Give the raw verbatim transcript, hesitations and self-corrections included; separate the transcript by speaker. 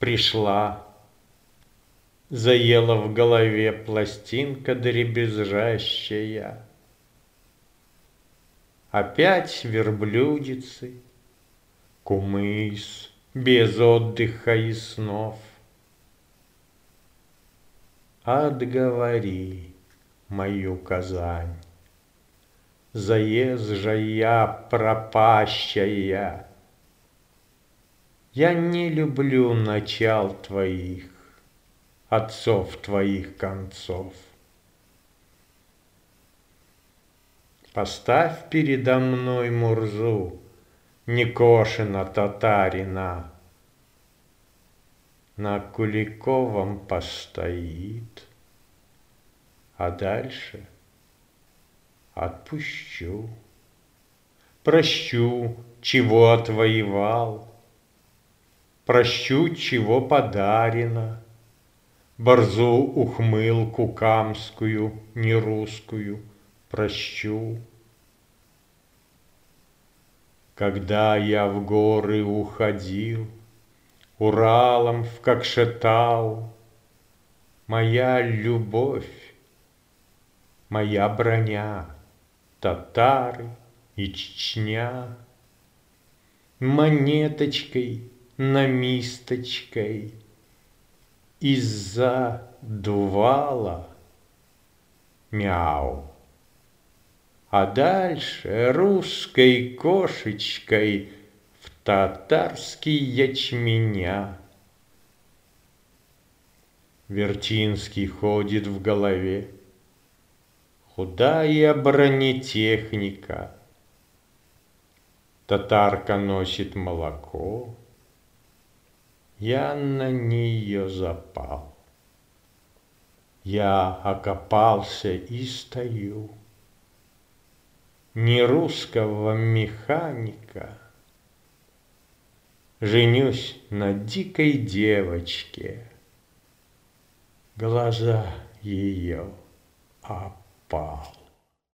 Speaker 1: пришла, заела в голове пластинка дребезжащая. Опять верблюдицы, кумыс, без отдыха и снов. Отговори мою Казань, заезжая пропащая. Я не люблю начал твоих, отцов твоих концов. Поставь передо мной Мурзу, Некошина татарина. На Куликовом постоит, а дальше отпущу. Прощу, чего отвоевал, прощу, чего подарено, борзу ухмылку камскую, нерусскую прощу. Когда я в горы уходил, Уралом в Кокшетау, моя любовь, моя броня, татары и Чечня, монеточкой, намисточкой из-за дувала мяу. А дальше русской кошечкой в татарский ячменя. Вертинский ходит в голове, худая бронетехника. Татарка носит молоко, я на нее запал. Я окопался и стою. Не русского механика, женюсь на дикой девочке, глаза ее опал.